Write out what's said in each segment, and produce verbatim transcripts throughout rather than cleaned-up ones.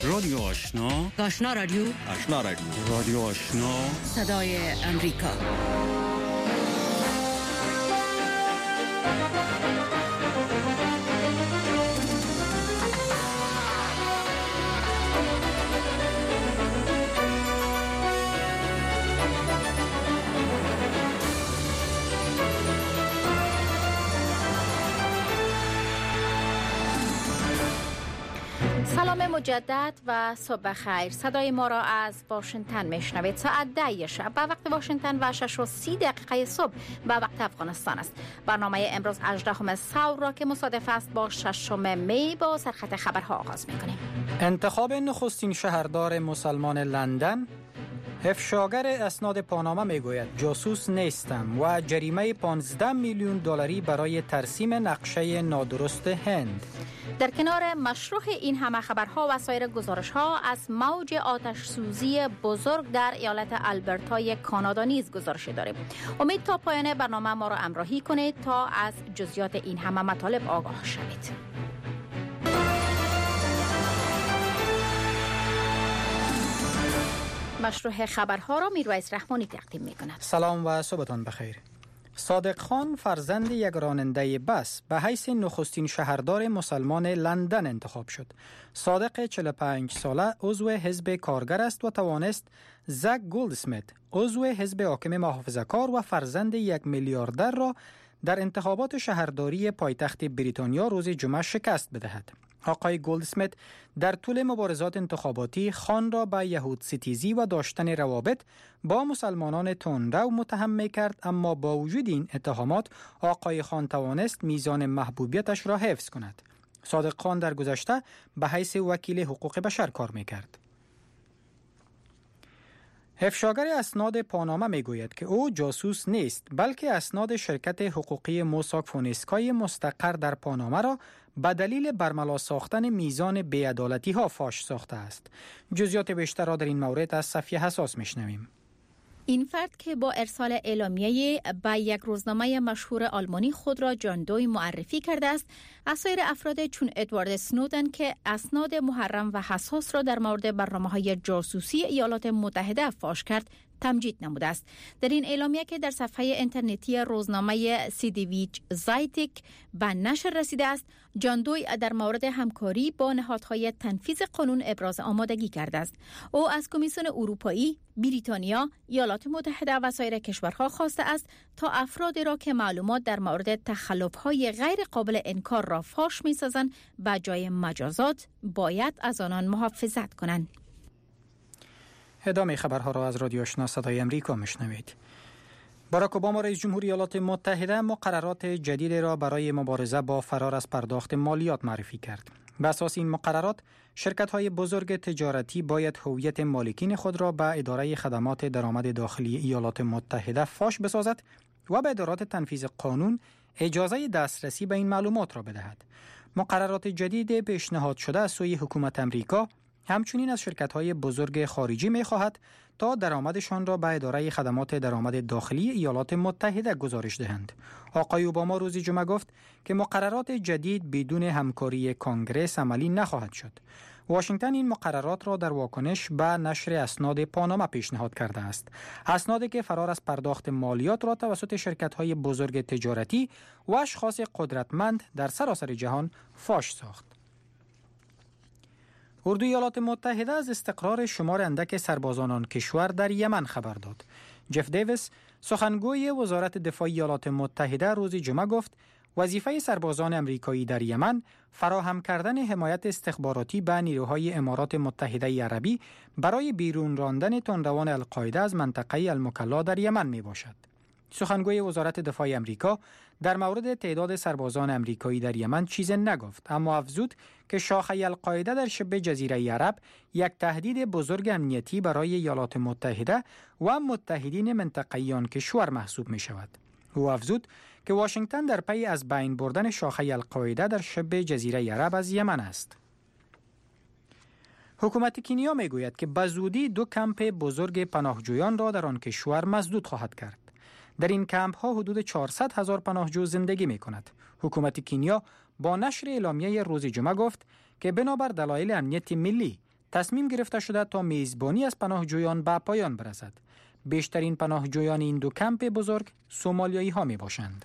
رادیو آشنا، آشنا رادیو، آشنا رادیو، رادیو آشنا، صدای امریکا. سلام مجدد و صبح خیر. صدای ما را از واشنگتن میشنوید. ساعت ده شب به وقت واشنگتن و شش و سی دقیقه صبح به وقت افغانستان است. برنامه امروز هجدهم ثور را که مصادف است با ششم می با سرخط خبرها آغاز میکنیم. انتخاب نخستین شهردار مسلمان لندن. افشاگر اسناد پاناما میگوید جاسوس نیستم و جریمه پانزده میلیون دلاری برای ترسیم نقشه نادرست هند. در کنار مشروع این همه خبرها و سایر گزارش‌ها از موج آتش سوزی بزرگ در ایالت آلبرتای کانادا نیز گزارشی داریم. امید تا پایان برنامه ما را همراهی کنید تا از جزئیات این همه مطالب آگاه شوید. مشروع خبرها را میرویس رحمانی تقدیم می‌کند. سلام و صبحتان بخیر. صادق خان فرزند یک راننده بس به حیث نخستین شهردار مسلمان لندن انتخاب شد. صادق چهل و پنج ساله عضو حزب کارگر است و توانست زک گولدسمیت عضو حزب حاکم محافظه‌کار و فرزند یک میلیاردر را در انتخابات شهرداری پایتخت بریتانیا روز جمعه شکست بدهد. آقای گولدسمیت در طول مبارزات انتخاباتی خان را به یهود ستیزی و داشتن روابط با مسلمانان تندرو متهم می کرد، اما با وجود این اتهامات آقای خان توانست میزان محبوبیتش را حفظ کند. صادق خان در گذشته به حیث وکیل حقوق بشر کار می کرد. افشاگر اسناد پاناما میگوید که او جاسوس نیست، بلکه اسناد شرکت حقوقی موساک فونسکای مستقر در پاناما را به دلیل برملا ساختن میزان بی‌عدالتی ها فاش ساخته است. جزئیات بیشتر را در این مورد از صفیه حساس میشنویم. این فرد که با ارسال اعلامیه به یک روزنامه مشهور آلمانی خود را جان دوی معرفی کرده است، از سایر افراد چون ادوارد سنودن که اسناد محرم و حساس را در مورد برنامه‌های جاسوسی ایالات متحده فاش کرد تمجید نموده است. در این اعلامیه که در صفحه اینترنتی روزنامه سیدیویچ زایتیک به نشر رسیده است، جان دوی در مورد همکاری با نهادهای تنفیذ قانون ابراز آمادگی کرده است. او از کمیسیون اروپایی، بریتانیا، ایالات متحده و سایر کشورها خواسته است تا افرادی را که معلومات در مورد تخلف‌های غیر قابل انکار را فاش می‌سازند به جای مجازات باید از آنان محافظت کنند. ادامه خبرها را از رادیو آشنا صدای امریکا میشنوید. باراک اوباما رئیس جمهوری ایالات متحده مقررات جدیدی را برای مبارزه با فرار از پرداخت مالیات معرفی کرد. بر اساس این مقررات، شرکت‌های بزرگ تجارتی باید هویت مالکین خود را به اداره خدمات درآمد داخلی ایالات متحده فاش بسازد و به ادارات تنفیذ قانون اجازه دسترسی به این معلومات را بدهد. مقررات جدید پیشنهاد شده از سوی حکومت امریکا همچنین از شرکت‌های بزرگ خارجی می‌خواهد تا درآمدشان را به اداره خدمات درآمد داخلی ایالات متحده گزارش دهند. آقای اوباما روز جمعه گفت که مقررات جدید بدون همکاری کانگرس عملی نخواهد شد. واشنگتن این مقررات را در واکنش به نشر اسناد پاناما پیشنهاد کرده است. اسنادی که فرار از پرداخت مالیات را توسط شرکت‌های بزرگ تجارتی و اشخاص قدرتمند در سراسر جهان فاش ساخت. اردوی ایالات متحده از استقرار شمار اندک سربازان آن کشور در یمن خبر داد. جف دیویس، سخنگوی وزارت دفاع ایالات متحده، روز جمعه گفت وظیفه سربازان امریکایی در یمن فراهم کردن حمایت استخباراتی به نیروهای امارات متحده عربی برای بیرون راندن تندروان القاعده از منطقه المکلا در یمن می باشد. سخنگوی وزارت دفاع امریکا در مورد تعداد سربازان امریکایی در یمن چیز نگفت، اما افزود که شاخه القاعده در شبه جزیره عرب یک تهدید بزرگ امنیتی برای ایالات متحده و متحدین منطقه‌ای آن کشور محسوب می شود. او افزود که واشنگتن در پی از بین بردن شاخه القاعده در شبه جزیره عرب از یمن است. حکومت کنیا می گوید که به زودی دو کمپ بزرگ پناهجویان را در آن کشور مسدود خواهد کرد. در این کمپ ها حدود چهارصد هزار پناهجو زندگی می کند. حکومت کنیا با نشر اعلامیه روز جمعه گفت که بنابر دلایل امنیت ملی تصمیم گرفته شده تا میزبانی از پناهجویان به پایان برسد. بیشترین پناهجویان این دو کمپ بزرگ سومالیایی ها می باشند.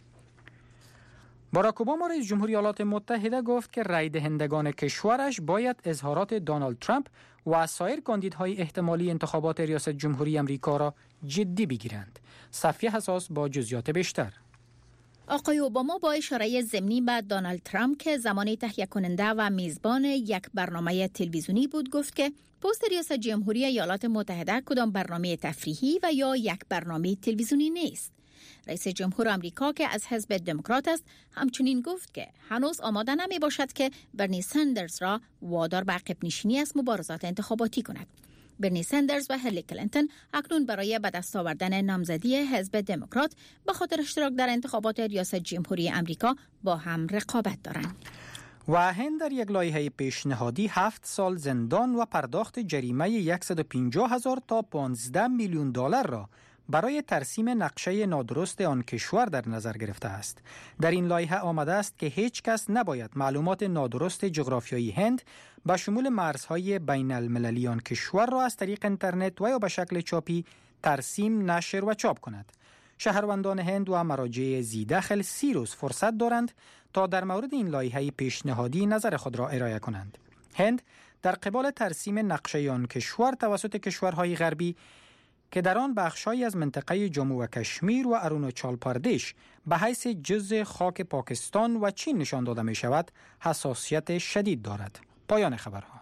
باراک اوباما رئیس جمهوری ایالات متحده گفت که رای دهندگان کشورش باید اظهارات دونالد ترامپ و سایر کاندیدهای احتمالی انتخابات ریاست جمهوری امریکا را جدی بگیرند. صفیه حساس با جزئیات بیشتر. آقای اوباما با اشاره ضمنی به دونالد ترامپ که زمانی تهیه کننده و میزبان یک برنامه تلویزیونی بود گفت که پست ریاست جمهوری ایالات متحده کدام برنامه تفریحی و یا یک برنامه تلویزیونی نیست. رئیس جمهور آمریکا که از حزب دموکرات است همچنین گفت که هنوز آماده نمی باشد که برنی سندرز را وادار به عقب نشینی از مبارزات انتخاباتی کند. برنی سندرز و هیلاری کلینتون اکنون برای به دست آوردن نامزدی حزب دموکرات به خاطر اشتراک در انتخابات ریاست جمهوری آمریکا با هم رقابت دارند. و هند در یک لایحه پیشنهادی هفت سال زندان و پرداخت جریمه صد و پنجاه هزار تا پانزده میلیون دلار را برای ترسیم نقشه نادرست آن کشور در نظر گرفته است. در این لایحه آمده است که هیچ کس نباید معلومات نادرست جغرافیایی هند به شمول مرزهای بین المللی آن کشور را از طریق اینترنت و یا به شکل چاپی ترسیم، نشر و چاپ کند. شهروندان هند و مراجع ذی‌دخل سی روز فرصت دارند تا در مورد این لایحه پیشنهادی نظر خود را ارائه کنند. هند در قبال ترسیم نقشه آن کشور توسط کشورهای غربی که در آن بخش‌هایی از منطقه جموں و کشمیر و اروناچال پردیش به حیث جزء خاک پاکستان و چین نشان داده می شود، حساسیت شدید دارد. پایان خبرها.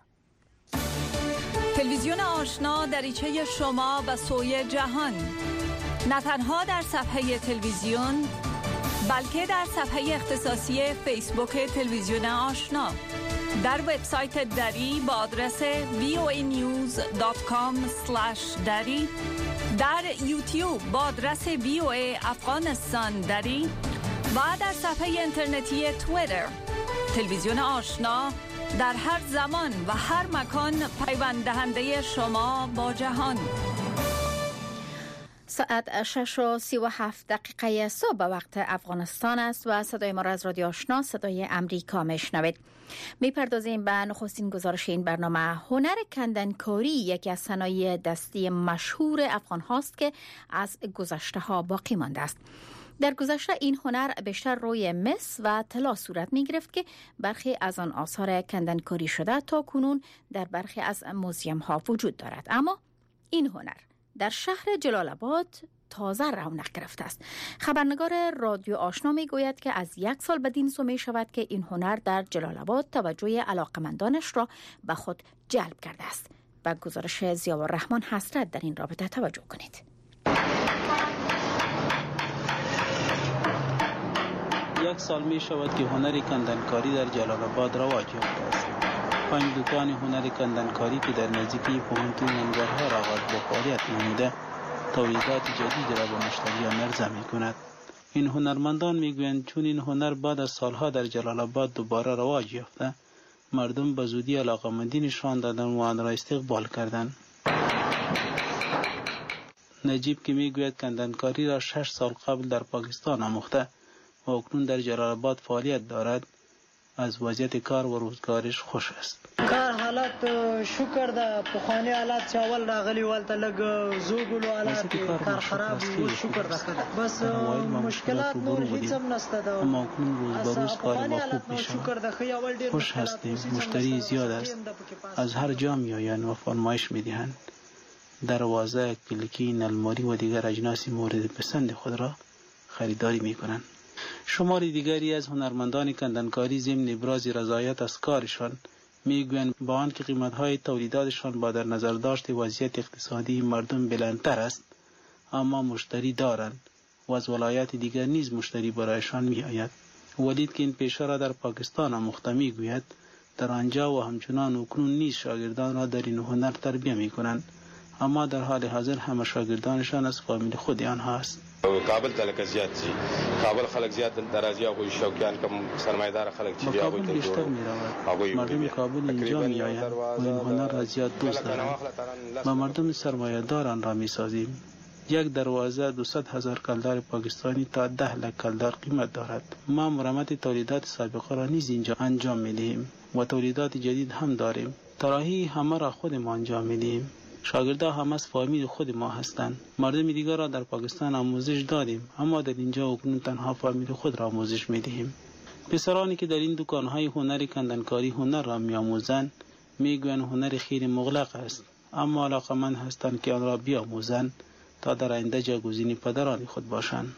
تلویزیون آشنا دریچه شما به سوی جهان، نه تنها در صفحه تلویزیون بلکه در صفحه اختصاصی فیسبوک تلویزیون آشنا، در وبسایت دری با آدرس وی او ای نیوز دات کام اسلش دری، در یوتیوب با آدرس وی او ای افغانستان دری و در صفحه اینترنتی توییتر. تلویزیون آشنا در هر زمان و هر مکان پیوند دهنده شما با جهان. ساعت شش و سی و هفت دقیقه صبح به وقت افغانستان است و صدای ما را از رادیو آشنا صدای امریکا میشنوید. میپردازیم به نخستین گزارش این برنامه. هنر کندنکاری یکی از صنایع دستی مشهور افغان هاست که از گذشته ها باقی مانده است. در گذشته این هنر بیشتر روی مس و طلا صورت می گرفت که برخی از آن آثار کندنکاری شده تا کنون در برخی از موزیم ها وجود دارد. اما این هنر در شهر جلال آباد تازه رونق گرفته است. خبرنگار رادیو آشنا می گوید که از یک سال بدین سو می شود که این هنر در جلال آباد توجه علاقمندانش را به خود جلب کرده است. به گزارش ضیاءالرحمن حسرت در این رابطه توجه کنید. یک سال می شود که هنر کندنکاری در جلال آباد رواج یافته است. پنج دکان هنر کندنکاری که در نزدیکی پوهنتون ننگرهار آغاز به فعالیت نموده، تولیدات جدید را به مشتریان عرضه می کند. این هنرمندان می گویند چون این هنر بعد از سالها در جلال آباد دوباره رواج یافته، مردم به زودی علاقه‌مندی نشان دادند و آن را استقبال کردند. نجیب که می گوید کندنکاری را شش سال قبل در پاکستان آموخته و اکنون در جلال آباد فعالیت دارد، از وضعیت کار و روزگارش خوش است. کار حالت شکر ده، پخوانی حالت چاول راغلی والته لګ زوګلو حالت کار خراب و شکر ده. بس مشکلات نور هیڅ هم نشته ده. اما اکنون روز به روز کار ما خوب می‌شود. خوش هستیم، مشتری زیاد است. از هر جا می‌آیند و فرمایش می‌دهند. دروازه، کلیکی، الماری و دیگر اجناس مورد پسند خود را خریداری می‌کنند. شمار دیگری از هنرمندان کندنکاری ضمن ابراز رضایت از کارشان میگویند با آنکه قیمت‌های تولیداتشان با در نظر داشت وضعیت اقتصادی مردم بلندتر است، اما مشتری دارند و از ولایات دیگر نیز مشتری برایشان می‌آید. ولید که این پیشه را در پاکستان آموخته میگوید در آنجا و همچنان اکنون نیز شاگردان را در این هنر تربیت می‌کنند، اما در حال حاضر همه شاگردانشان از فامیل خود آنها است. کابل تلک زیاد سی کابل خلق زیاد درازی او شوکیان کم سرمایه‌دار خلق چی بیا او بیشتر می‌رود. مردم کابل اینجا می‌آیند و این هنر را زیاد دوست دارند. ما مردم سرمایه‌داران را می‌سازیم. یک دروازه دویست هزار کلدار پاکستانی تا ده لک کلدار قیمت دارد. ما مرمت تولیدات سابقه را نیز اینجا انجام می‌دهیم و تولیدات جدید هم داریم. طراحی همه را خود ما انجام میدیم. شاگردها هم از فامیل خود ما هستند. مردم دیگر را در پاکستان آموزش دادیم، اما در اینجا اکنون تنها فامیل خود را آموزش میدهیم. پسرانی که در این دکانهای هنر کندنکاری هنر را میآموزند میگویند هنر خیلی مغلق است، اما علاقمند هستند که آن را بیاموزند تا در آینده جایگزین پدران خود باشند.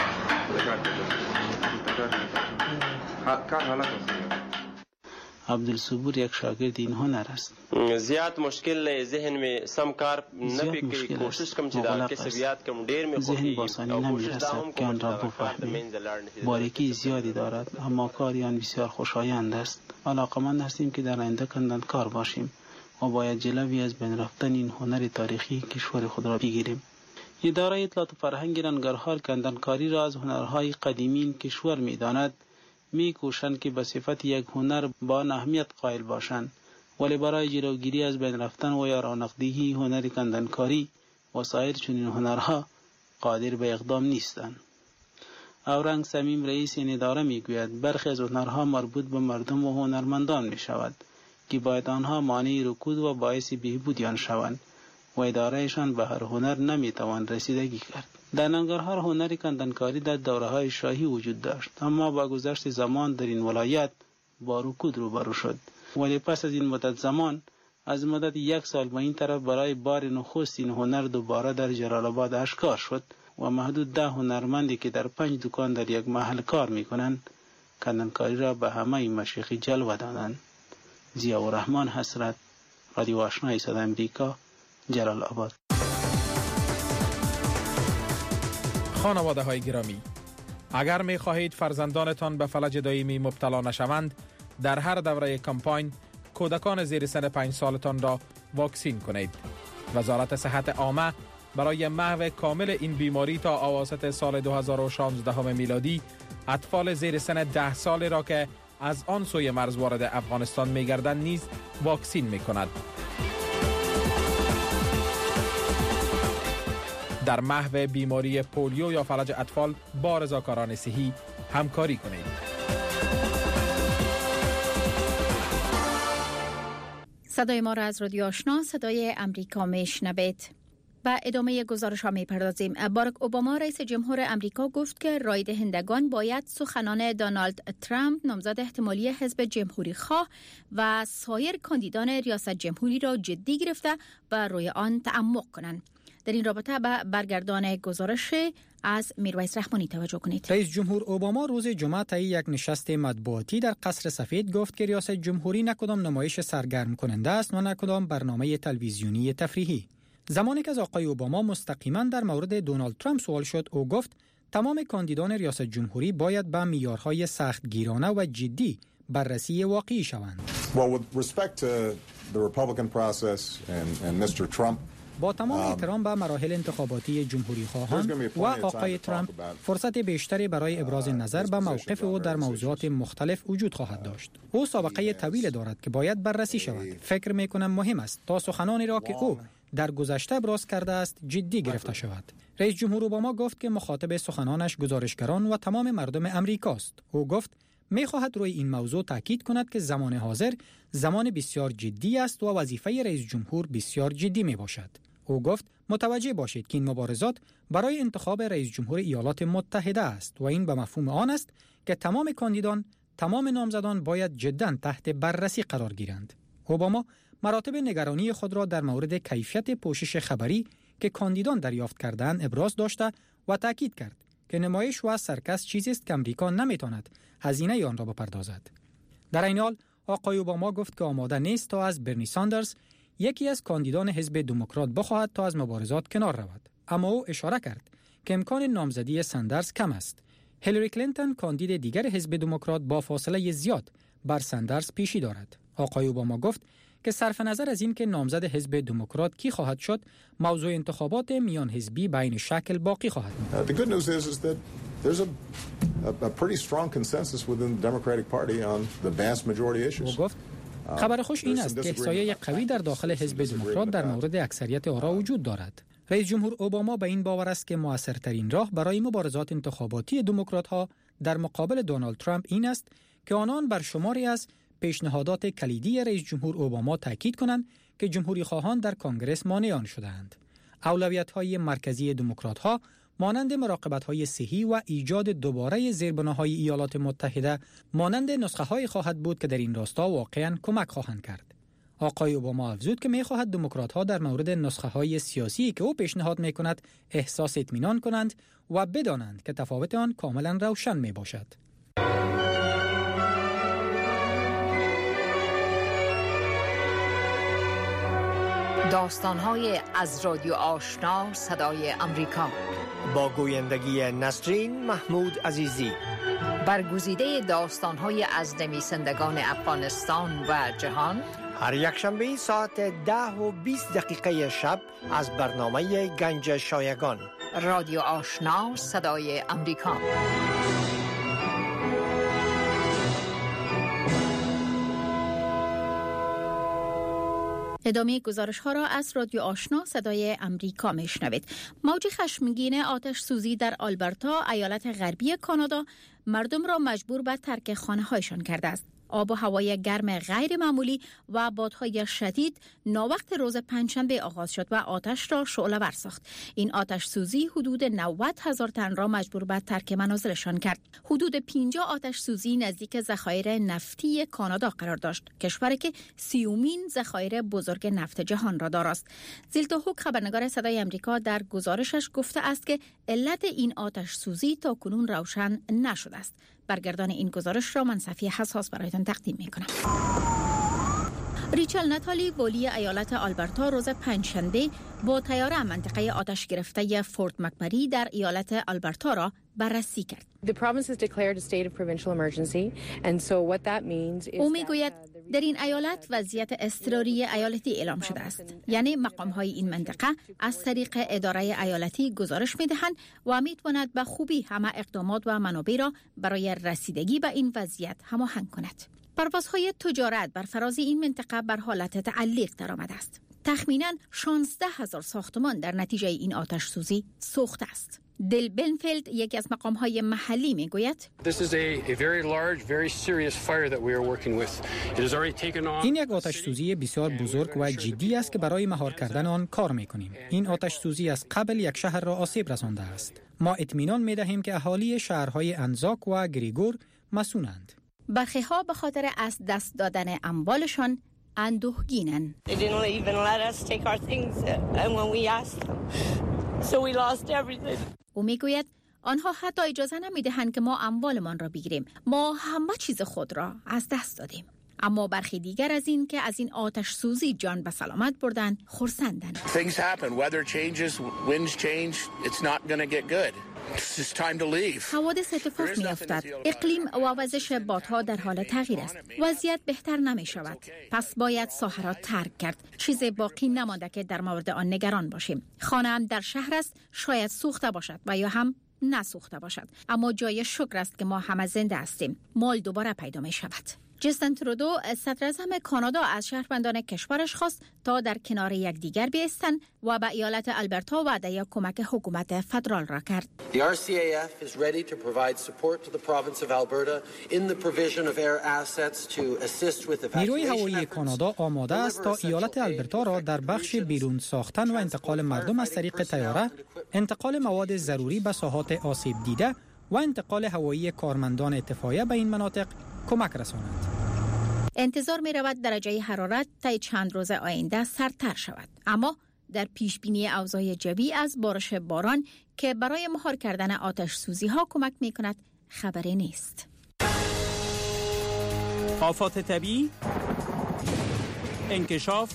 عبدالصبور یک شاگرد این هنر است. زیاد مشکل ذهن می سم کار نپی که کوشش کم چې دا کسبیات کم ډیر می ذهن باسانی نمیرسد که آن را بفهمی. باریکی زیادی دارد، اما کاری آن بسیار خوشایند است. علاقمند هستیم که در آینده کندنکار باشیم و باید جلوی از بین رفتن این هنر تاریخی کشور خود را بگیریم. اداره اطلاعات و فرهنگ ننگرهار کندنکاری را از هنرهای قدیمی کشور می‌داند. می کوشند که به صفت یک هنر با اهمیت قائل باشند، ولی برای جلوگیری از بین رفتن و یا رونق‌دهی هنر کندنکاری و سایر چنین هنرها قادر به اقدام نیستند. اورنگ سمیم رئیس این اداره می گوید برخی از هنرها مربوط به مردم و هنرمندان می شود که باید آنها مانع رکود و باعث بهبود آن شوند و ادارهشان به هر هنر نمی توان رسیدگی کرد. در ننگرهار هنر کندنکاری در دوره‌های شاهی وجود داشت، اما با گذشت زمان در این ولایت با رکود روبرو شد. ولی پس از این مدت زمان، از مدت یک سال به این طرف برای بار نخست این هنر دوباره در جلال آباد آشکار شد و محدود ده هنرمندی که در پنج دکان در یک محل کار می‌کنند کندنکاری را به همه مشایخ جلوه دادند. ضیاءالرحمن حسرت، رادیو آشنای صدای امریکا، جلال آباد. خانواده های گرامی، اگر می خواهید فرزندانتان به فلج دائمی مبتلا نشوند، در هر دوره کمپاین کودکان زیر سن پنج سالتان را واکسین کنید. وزارت صحت عامه برای محو کامل این بیماری تا اواسط سال دو هزار و شانزده میلادی اطفال زیر سن ده سال را که از آن سوی مرز وارد افغانستان می گردند نیز واکسین می کند. در محو بیماری پولیو یا فلج اطفال با رضاکاران صحی همکاری کنید. صدای ما را از رادیو آشنا صدای امریکا میشنوید. با ادامه گزارش ها میپردازیم. باراک اوباما رئیس جمهور امریکا گفت که رای دهندگان باید سخنان دونالد ترامپ نامزد احتمالی حزب جمهوری خواه و سایر کاندیدان ریاست جمهوری را جدی گرفته و روی آن تعمق کنند. در این رابطه به برگردان گزارش از میرویس رحمانی توجه کنید. رئیس جمهور اوباما روز جمعه طی یک نشست مطبوعاتی در قصر سفید گفت که ریاست جمهوری نه کدام نمایش سرگرم کننده است و نه کدام برنامه تلویزیونی تفریحی. زمانی که از آقای اوباما مستقیما در مورد دونالد ترامپ سوال شد، او گفت تمام کاندیدان ریاست جمهوری باید به معیارهای سختگیرانه و جدی بررسی واقعی شوند. Well, with respect to the Republican process and, and Mister Trump, با تمام احترام به مراحل انتخاباتی جمهوری خواهان و آقای ترامپ، فرصت بیشتری برای ابراز نظر به موقف او در موضوعات مختلف وجود خواهد داشت. او سابقه طویل دارد که باید بررسی شود. فکر می‌کنم مهم است تا سخنانی را که او در گذشته ابراز کرده است جدی گرفته شود. رئیس جمهور اوباما گفت که مخاطب سخنانش گزارشگران و تمام مردم امریکاست. او گفت می‌خواهد روی این موضوع تاکید کند که زمان حاضر زمان بسیار جدی است و وظیفه رئیس جمهور بسیار جدی میباشد. او گفت متوجه باشید که این مبارزات برای انتخاب رئیس جمهور ایالات متحده است و این به مفهوم آن است که تمام کاندیدان، تمام نامزدان باید جداً تحت بررسی قرار گیرند. اوباما مراتب نگرانی خود را در مورد کیفیت پوشش خبری که کاندیدان دریافت کردند ابراز داشته و تاکید کرد که نمایش و سرکس چیزی است که امریکا نمیتواند هزینه آن را بپردازد. در این حال آقای اوباما گفت که آماده نیست تا از برنی ساندرز، یکی از کاندیدان حزب دموکرات، بخواهد تا از مبارزات کنار رود، اما او اشاره کرد که امکان نامزدی ساندرز کم است. هیلاری کلینتون کاندید دیگر حزب دموکرات با فاصله زیاد بر ساندرز پیشی دارد. آقای اوباما گفت که صرف نظر از این که نامزد حزب دموکرات کی خواهد شد، موضوع انتخابات میان حزبی بین شکل باقی خواهد ماند. uh, the good news is, is that there's a, a, a pretty strong consensus within the Democratic Party on the vast majority issues. او گفت خبر خوش این است که احصایه قوی در داخل حزب دموکرات در مورد اکثریت آرا وجود دارد. رئیس جمهور اوباما به این باور است که موثرترین راه برای مبارزات انتخاباتی دموکرات‌ها در مقابل دونالد ترامپ این است که آنان بر شماری از پیشنهادات کلیدی رئیس جمهور اوباما تاکید کنند که جمهوری خواهان در کنگرس مانع آن شدند. اولویت‌های مرکزی دموکرات‌ها مانند مراقبت‌های صحی و ایجاد دوباره زیربناهای ایالات متحده مانند نسخه‌های خواهد بود که در این راستا واقعاً کمک خواهند کرد. آقای اوباما افزود که می‌خواهد دموکرات‌ها در مورد نسخه‌های سیاسی که او پیشنهاد می‌کند احساس اطمینان کنند و بدانند که تفاوت آن کاملاً روشن می‌باشد. داستان‌های از رادیو آشنا صدای امریکا با گویندگی نسرین محمود عزیزی. برگزیده داستان‌های از نویسندگان افغانستان و جهان هر یک شنبه ساعت ده و بیست دقیقه شب از برنامه گنج شایگان. رادیو آشنا صدای امریکا. ادامه گزارش ها را از رادیو آشنا صدای امریکا میشنوید. موج خشمگین آتش سوزی در آلبرتا، ایالت غربی کانادا، مردم را مجبور به ترک خانه هایشان کرده است. آب و هوای گرم غیر معمولی و بادهای شدید ناوقت روز پنجشنبه آغاز شد و آتش را شعله‌ور ساخت. این آتش سوزی حدود نود هزار تن را مجبور به ترک منازلشان کرد. حدود پنجاه آتش سوزی نزدیک ذخایر نفتی کانادا قرار داشت، کشوری که سیومین ذخایر بزرگ نفت جهان را دارد. زیلتا هوک، خبرنگار صدای امریکا، در گزارشش گفته است که علت این آتش سوزی تا کنون روشن نشده است. برگردان این گزارش را من صفیه حساس برایتان تقدیم میکنم. ریچل ناتالی، ولی ایالت آلبرتا، روز پنجشنبه با طیاره منطقه آتش گرفته فورت مکمری در ایالت آلبرتا را بررسی کرد. او میگوید در این ایالت وضعیت اضطراری ایالتی اعلام شده است. یعنی مقام‌های این منطقه از طریق اداره ایالتی گزارش می‌دهند و می‌تواند به خوبی همه اقدامات و منابع را برای رسیدگی به این وضعیت هماهنگ کند. پروازهای تجارت بر فراز این منطقه بر حالت تعلیق درآمده است. تخمیناً شانزده هزار ساختمان در نتیجه این آتش سوزی سوخته است. دل بنفیلد، یکی از مقام‌های محلی، میگوید این یک آتش سوزی بسیار بزرگ و جدی است که برای مهار کردن آن کار میکنیم. این آتش سوزی از قبل یک شهر را آسیب رسانده است. ما اطمینان میدهیم که اهالی شهرهای انزاک و گریگور مسئولند. برخی ها به خاطر از دست دادن اموالشان اندوهگینند. او میگوید آنها حتی اجازه نمیدهند که ما اموالمان را بگیریم. ما همه چیز خود را از دست دادیم. اما برخی دیگر از این که از این آتش سوزی جان به سلامت بردن خرسندند. Things happen. Weather changes, winds change. It's not going to get good. It's time to leave. حوادث اتفاق می افتد. اقلیم و وزش بادها در حال تغییر است. وضعیت بهتر نمی شود. پس باید ساحه را ترک کرد. چیزی باقی نمانده که در مورد آن نگران باشیم. خانه هم در شهر است، شاید سوخته باشد و یا هم نسوخته باشد. اما جای شکر است که ما همه زنده هستیم. مال دوباره پیدا می شود. جستن ترودو، صدر اعظم کانادا، از شهروندان کشورش خواست تا در کنار یکدیگر بایستند و به ایالت آلبرتا وعده کمک حکومت فدرال را کرد. The R C A F is ready to provide support to the province of Alberta in the provision of air assets to assist with evacuation. نیروی هوایی کانادا آماده است تا ایالت آلبرتا را در بخش بیرون ساختن و انتقال مردم از طریق طیاره، انتقال مواد ضروری به ساحات آسیب دیده و انتقال هوایی کارمندان اتفاقیه به این مناطق کمک رسانند. انتظار می رود درجه حرارت طی چند روز آینده سردتر شود، اما در پیش بینی اوضاع جوی از بارش باران که برای مهار کردن آتش سوزی ها کمک می کند خبری نیست. آفات طبیعی، انکشاف،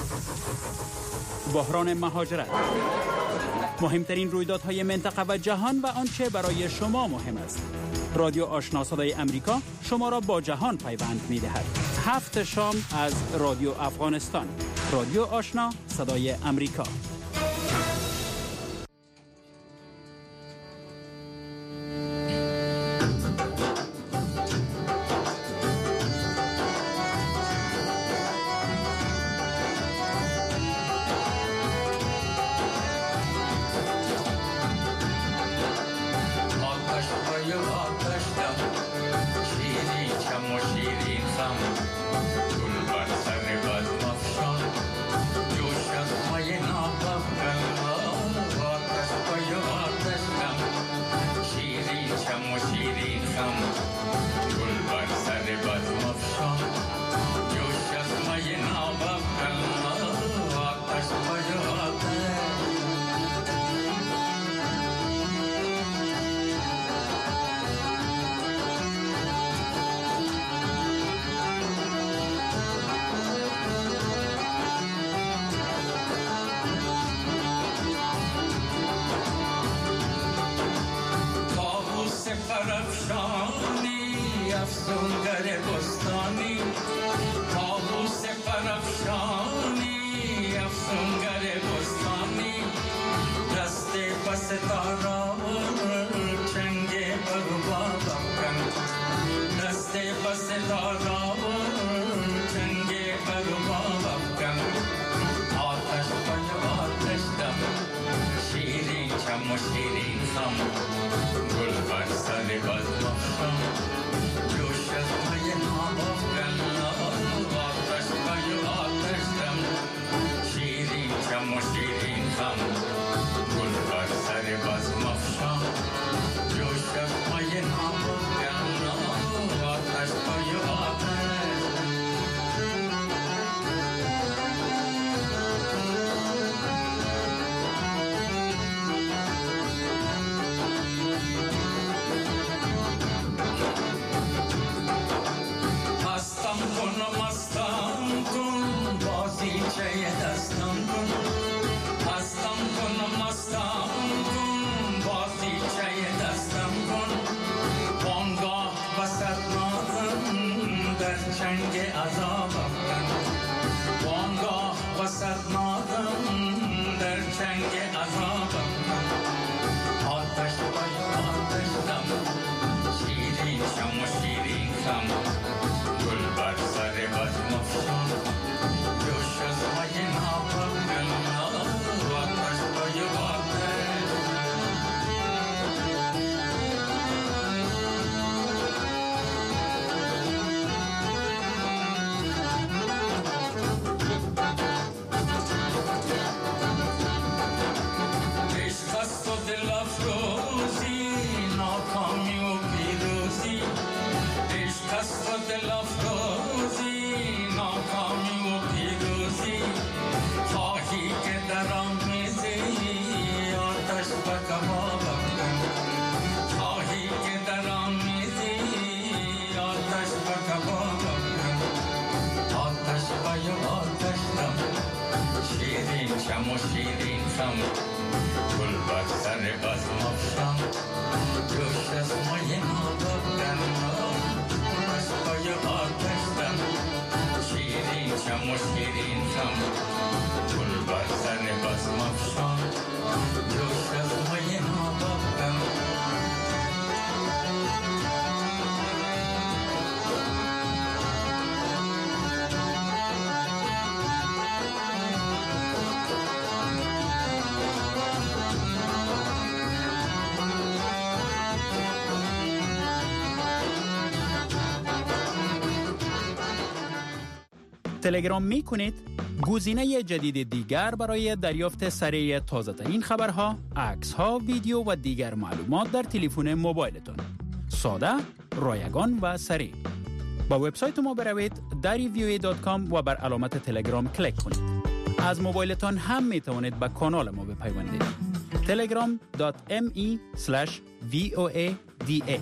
بحران مهاجرت، مهمترین رویدادهای منطقه و جهان و آنچه برای شما مهم است. رادیو آشنا صدای امریکا شما را با جهان پیوند می‌دهد. هفت شام از رادیو افغانستان. رادیو آشنا صدای امریکا. تلگرام می کنید؟ گزینه جدید دیگر برای دریافت سریع تازه‌ترین خبرها، عکس‌ها، ویدیو و دیگر معلومات در تلفن موبایلتان. ساده، رایگان و سریع. با وبسایت ما بروید دری وی او ای دات کام و بر علامت تلگرام کلیک کنید. از موبایلتان هم می توانید به کانال ما بپیوندید. تلگرام دات ام ای اسلش وی او ای دی ای.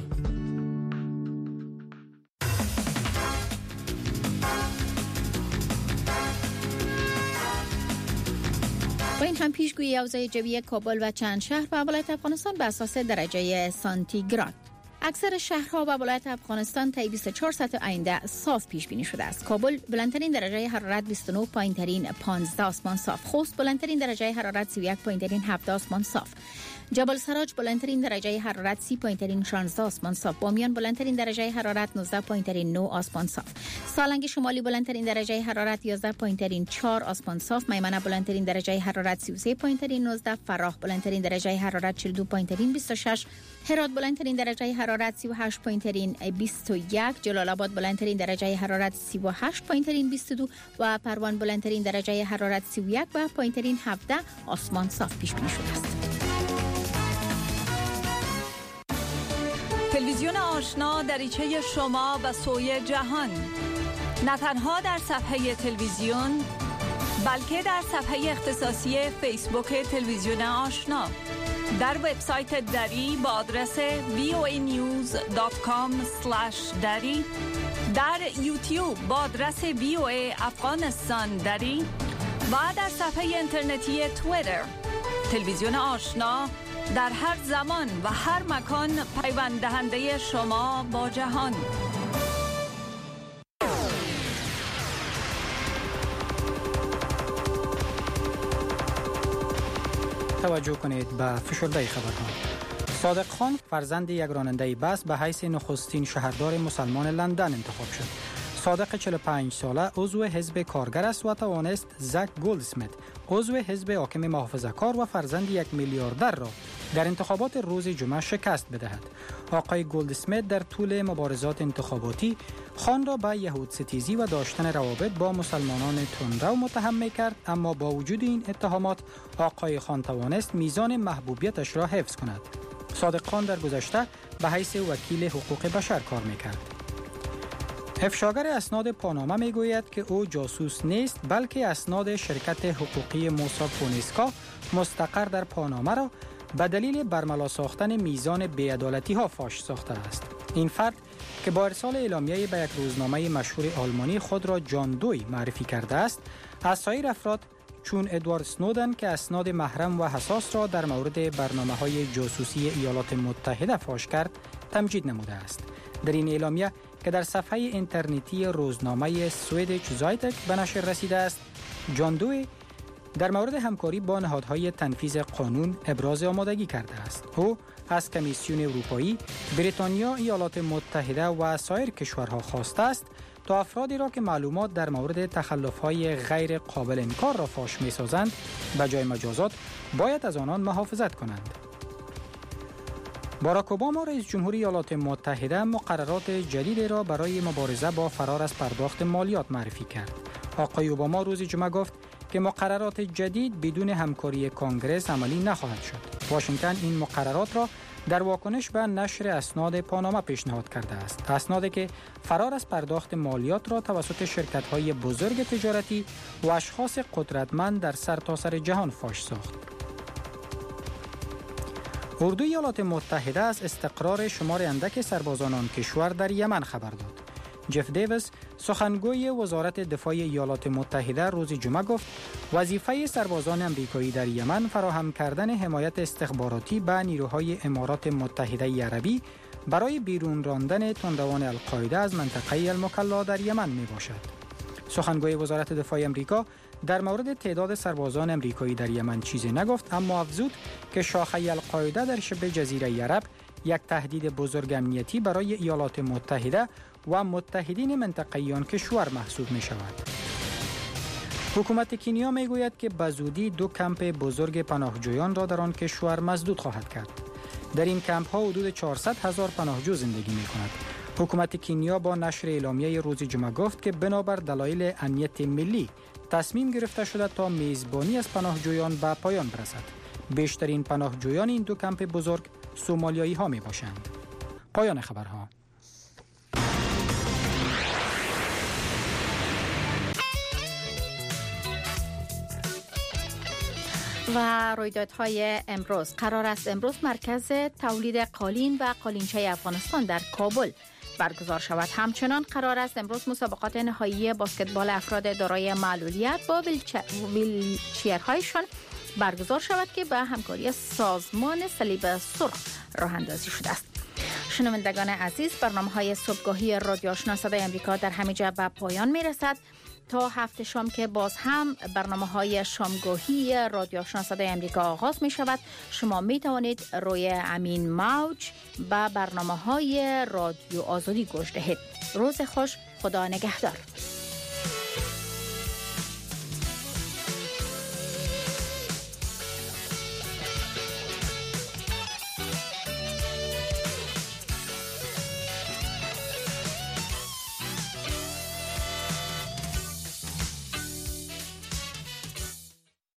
با این هم پیشگویی اوضاع جوی کابل و چند شهر و ولایت افغانستان به اساس درجه سانتیگراد. اکثر شهرها و ولایت افغانستان تا بیست و چهار ساعت آینده صاف پیش بینی شده است. کابل بلندترین درجه حرارت بیست و نه، پایینترین پانزده، آسمان صاف. خوست بلندترین درجه حرارت سی و یک، پایینترین هفده، آسمان صاف. جبل سراج بلندترین درجه حرارت سی، پایینترین شانزده، آسمان صاف. بامیان بلندترین درجه حرارت نوزده، پایینترین نه، آسمان صاف. سالنگ شمالی بلندترین درجه حرارت یازده، پایینترین چهار، آسمان صاف. میمنه بلندترین درجه حرارت سی و سه، پایینترین نوزده. فراه بلندترین درجه حرارت چهل و دو، پایینترین بیست و شش. هرات بلندترین درجه حرارت سی و هشت، پایینترین بیست و یک. جلال آباد بلندترین درجه حرارت سی و هشت، پایینترین بیست و دو و پروان بلندترین درجه حرارت سی و یک و پایینترین هفده، آسمان صاف پیش بینی شده است. تلویزیون آشنا دریچه شما به سوی جهان، نه تنها در صفحه تلویزیون بلکه در صفحه اختصاصی فیسبوک تلویزیون آشنا، در وبسایت دری با آدرس وی او ای نیوز دات کام اسلش دری، در یوتیوب با آدرس وی او ای افغانستان دری و در صفحه اینترنتی توییتر. تلویزیون آشنا در هر زمان و هر مکان پیوند دهنده شما با جهان. توجه کنید به فشرده خبرها. صادق خان فرزند یک راننده بس به حیث نخستین شهردار مسلمان لندن انتخاب شد. صادق چهل و پنج ساله عضو حزب کارگر است و توانست زک گولدسمیت عضو حزب حاکم محافظه‌کار و فرزند یک میلیاردر را در انتخابات روز جمعه شکست بدهد. آقای گولدسمیت در طول مبارزات انتخاباتی خان را به یهود ستیزی و داشتن روابط با مسلمانان تندرو متهم می‌کرد، اما با وجود این اتهامات آقای خان توانست میزان محبوبیتش را حفظ کند. صادق خان در گذشته به حیث وکیل حقوق بشر کار می‌کرد. افشاگر اسناد پاناما میگوید که او جاسوس نیست، بلکه اسناد شرکت حقوقی موساک فونسکا مستقر در پاناما را به دلیل برملا ساختن میزان بی‌عدالتی ها فاش ساخته است. این فرد که با ارسال اعلامیه به یک روزنامه مشهور آلمانی خود را جان دوی معرفی کرده است، از سایر افراد چون ادوارد سنودن که اسناد محرم و حساس را در مورد برنامه‌های جاسوسی ایالات متحده فاش کرد، تمجید نموده است. در این اعلامیه که در صفحه اینترنتی روزنامه سویدیش زایتک به نشر رسیده است، جان دوی در مورد همکاری با نهادهای تنفیذ قانون ابراز آمادگی کرده است. او از کمیسیون اروپایی، بریتانیا، ایالات متحده و سایر کشورها خواسته است تا افرادی را که معلومات در مورد تخلف‌های غیر قابل انکار را فاش می‌سازند، به جای مجازات باید از آنان محافظت کنند. باراک اوباما رئیس جمهوری ایالات متحده مقررات جدیدی را برای مبارزه با فرار از پرداخت مالیات معرفی کرد. آقای اوباما روز جمعه گفت که مقررات جدید بدون همکاری کنگره عملی نخواهد شد. واشنگتن این مقررات را در واکنش به نشر اسناد پاناما پیشنهاد کرده است. اسنادی که فرار از پرداخت مالیات را توسط شرکت‌های بزرگ تجارتی و اشخاص قدرتمند در سرتاسر جهان فاش ساخت. اردوی ایالات متحده از استقرار شمار اندک سربازان آن کشور در یمن خبر داد. جف دیویس سخنگوی وزارت دفاع ایالات متحده روز جمعه گفت وظیفه سربازان آمریکایی در یمن فراهم کردن حمایت استخباراتی به نیروهای امارات متحده عربی برای بیرون راندن تندروان القاعده از منطقه المکلا در یمن می باشد. سخنگوی وزارت دفاع آمریکا در مورد تعداد سربازان آمریکایی در یمن چیزی نگفت، اما افزود که شاخه القاعده در شبه جزیره عرب یک تهدید بزرگ امنیتی برای ایالات متحده و متحدین منطقه‌ای آن کشور محسوب می شود. حکومت کنیا می گوید که به زودی دو کمپ بزرگ پناهجویان را در آن کشور مسدود خواهد کرد. در این کمپ ها حدود چهارصد هزار پناهجو زندگی می کند. حکومت کنیا با نشر اعلامیه روز جمعه گفت که بنابر دلایل امنیت ملی تصمیم گرفته شده تا میزبانی از پناهجویان به پایان برسد. بیشترین پناهجویان این دو کمپ بزرگ سومالیایی ها می باشند. پایان خبرها. و رویدادهای امروز. قرار است امروز مرکز تولید قالین و قالینچه افغانستان در کابل برگزار شود. همچنان قرار است امروز مسابقات نهایی بسکتبال افراد دارای معلولیت با ویلچرهایشان برگزار شود که به همکاری سازمان صلیب سرخ راه اندازی شده است. شنوندگان عزیز، برنامه‌های صبحگاهی رادیو آشنا صدای آمریکا در همه جا به پایان می‌رسد. تا هفته شام که باز هم برنامه‌های شامگاهی رادیو آشنا صدای آمریکا آغاز می‌شود، شما می‌توانید روی امین موج به برنامه‌های رادیو آزادی گوش دهید. روز خوش، خدا نگهدار.